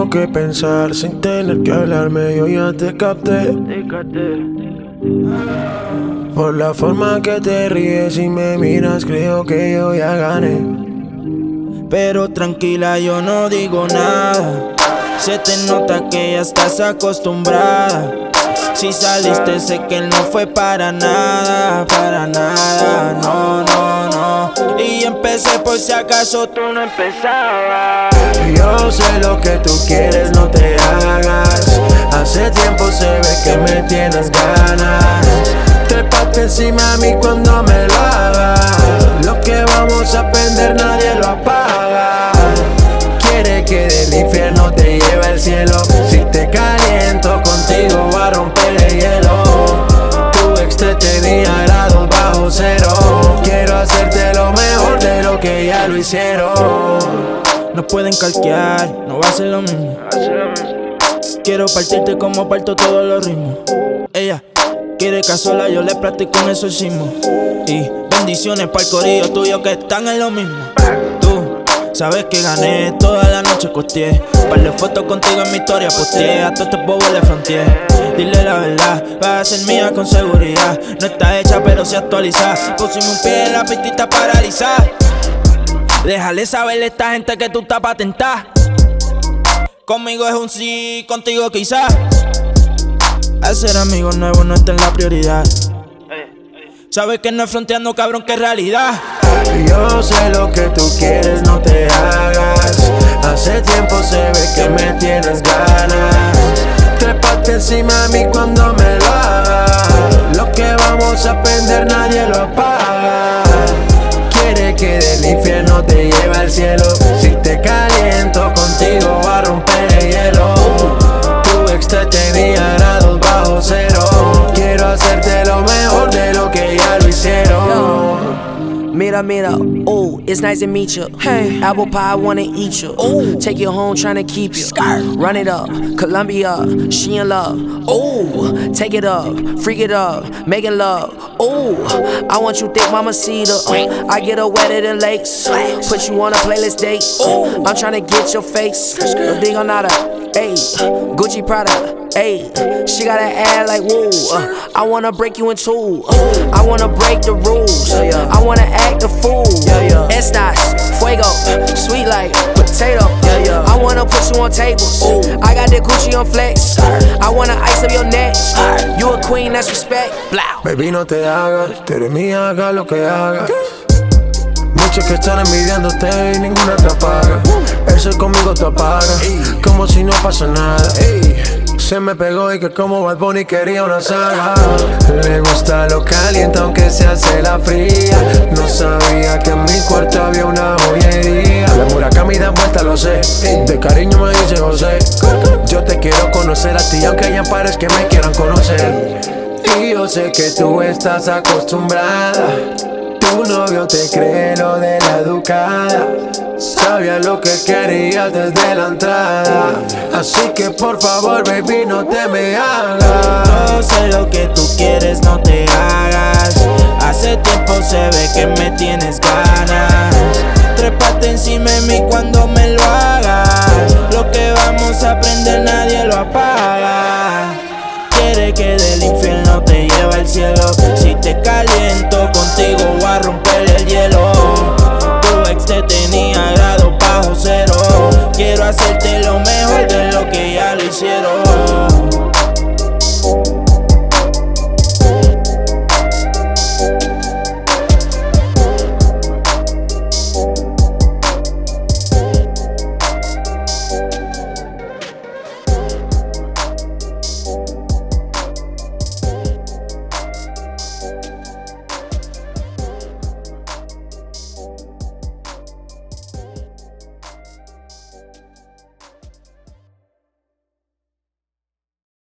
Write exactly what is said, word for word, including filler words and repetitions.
tengo que pensar sin tener que hablarme, yo ya te capté. Por la forma que te ríes y me miras, creo que yo ya gané. Pero tranquila, yo no digo nada. Se te nota que ya estás acostumbrada. Si saliste sé que no fue para nada, para nada, no, no, no. Y empecé por si acaso tú no empezabas. Yo sé lo que tú quieres, no te hagas. Hace tiempo se ve que me tienes ganas. Trépate encima a mí cuando me lo hagas. Lo que vamos a aprender nadie lo apaga. Quiere que del infierno te lleve al cielo. Si te caliento contigo voy a romper el hielo. Tu ex te tenía grados bajo cero. Quiero hacerte lo mejor de lo que ya lo hicieron. No pueden calquear, no va a ser lo mismo. Quiero partirte como parto todos los ritmos. Ella quiere que a sola yo le practico un exorcismo. Y bendiciones para el corillo tuyo que están en lo mismo. Tú sabes que gané, toda la noche costeé. Par de fotos contigo en mi historia posteé. A todos estos bobos le fronteé. Dile la verdad, va a ser mía con seguridad. No está hecha pero se actualiza. Pusimos un pie en la pistita paralizada. Déjale saberle a esta gente que tú estás patentada. Conmigo es un sí, contigo quizás. Hacer amigos nuevos no está en la prioridad. Sabes que no es fronteando, cabrón, que es realidad. Yo sé lo que tú quieres, no te hagas. Hace tiempo se ve que me tienes ganas. Trépate encima a mí cuando me lo hagas. Lo que vamos a aprender nadie lo apaga. Quiere que del infierno te lleve al cielo. Si te caliento contigo voy a romper el hielo. Tu ex te tenía grados bajo cero. Quiero hacerte lo mejor de lo que ya lo hicieron. Mira, mira, ooh, it's nice to meet you. Hey, apple pie, wanna eat you. Ooh, take you home, tryna keep you. Scar. Run it up, Columbia, she in love. Ooh, take it up, freak it up, making love. Ooh, I want you thick, mama cedar. Uh, I get her wetter than lakes. Put you on a playlist date. Ooh, I'm tryna get your face. No dig on nada. Ayy, Gucci Prada. Ayy, she got an ad like woo. Uh, I wanna break you in two. Uh, I wanna break the rules. I wanna act a fool. Estas, fuego, sweet like potato. I wanna put you on tables. I got that Gucci on flex. I wanna ice up your neck. You a queen, that's respect. Blah. Baby, no te hagas, tú eres mía, haga lo que hagas. Muchos que están envidiándote y ninguna te apaga. Eso conmigo te apaga, como si no pasa nada. Se me pegó y que como Bad Bunny quería una saga. Le gusta lo caliente aunque se hace la fría. No sabía que en mi cuarto había una joyería. La Murakami da vuelta, lo sé. De cariño me dice José. Yo te quiero conocer a ti aunque hayan pares que me quieran conocer. Y yo sé que tú estás acostumbrada. Tu novio te cree lo de la educada. Sabía lo que querías desde la entrada. Así que por favor, baby, no te me hagas. Yo sé lo que tú quieres, no te hagas. Hace tiempo se ve que me tienes ganas. Trépate encima de mí cuando me lo hagas. Lo que vamos a aprender nadie lo apaga. Quiere que del infierno te lleve al cielo. Si te caliento contigo voy a romper el hielo.